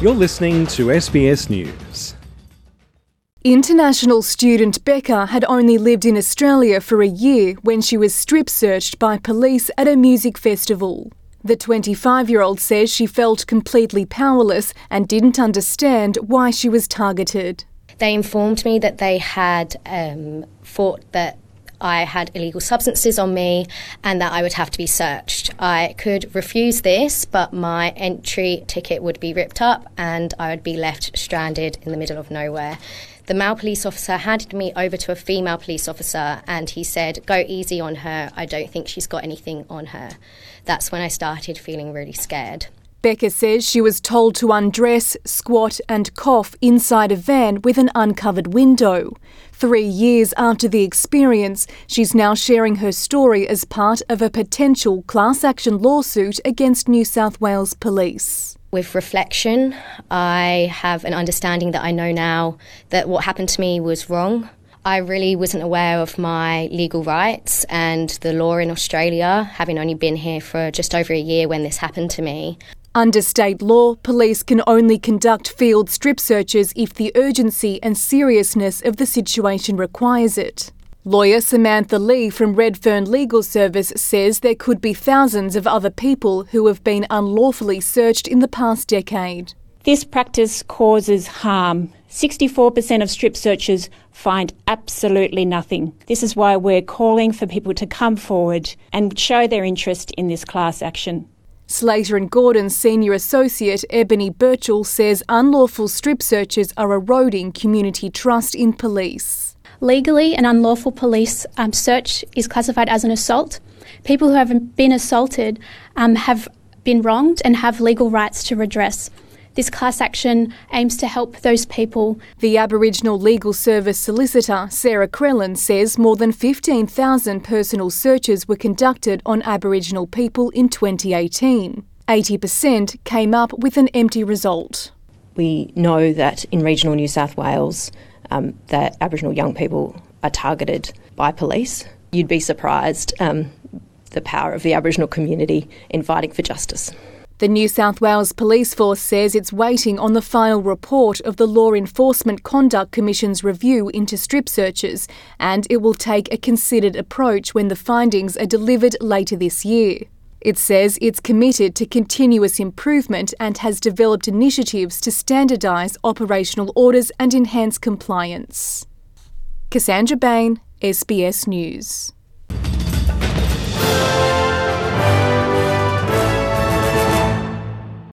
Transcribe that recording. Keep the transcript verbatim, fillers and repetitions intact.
You're listening to S B S News. International student Becca had only lived in Australia for a year when she was strip-searched by police at a music festival. The twenty-five-year-old says she felt completely powerless and didn't understand why she was targeted. They informed me that they had um, thought that I had illegal substances on me and that I would have to be searched. I could refuse this, but my entry ticket would be ripped up and I would be left stranded in the middle of nowhere. The male police officer handed me over to a female police officer and he said, "Go easy on her, I don't think she's got anything on her." That's when I started feeling really scared. Becca says she was told to undress, squat and cough inside a van with an uncovered window. Three years after the experience, she's now sharing her story as part of a potential class action lawsuit against New South Wales Police. With reflection, I have an understanding that I know now that what happened to me was wrong. I really wasn't aware of my legal rights and the law in Australia, having only been here for just over a year when this happened to me. Under state law, police can only conduct field strip searches if the urgency and seriousness of the situation requires it. Lawyer Samantha Lee from Redfern Legal Service says there could be thousands of other people who have been unlawfully searched in the past decade. This practice causes harm. sixty-four percent of strip searchers find absolutely nothing. This is why we're calling for people to come forward and show their interest in this class action. Slater and Gordon's senior associate Ebony Birchall says unlawful strip searches are eroding community trust in police. Legally, an unlawful police um, search is classified as an assault. People who have been assaulted um, have been wronged and have legal rights to redress. This class action aims to help those people. The Aboriginal Legal Service solicitor, Sarah Crellin, says more than fifteen thousand personal searches were conducted on Aboriginal people in twenty eighteen. eighty percent came up with an empty result. We know that in regional New South Wales, um, that Aboriginal young people are targeted by police. You'd be surprised um, the power of the Aboriginal community in fighting for justice. The New South Wales Police Force says it's waiting on the final report of the Law Enforcement Conduct Commission's review into strip searches, and it will take a considered approach when the findings are delivered later this year. It says it's committed to continuous improvement and has developed initiatives to standardise operational orders and enhance compliance. Cassandra Bain, S B S News.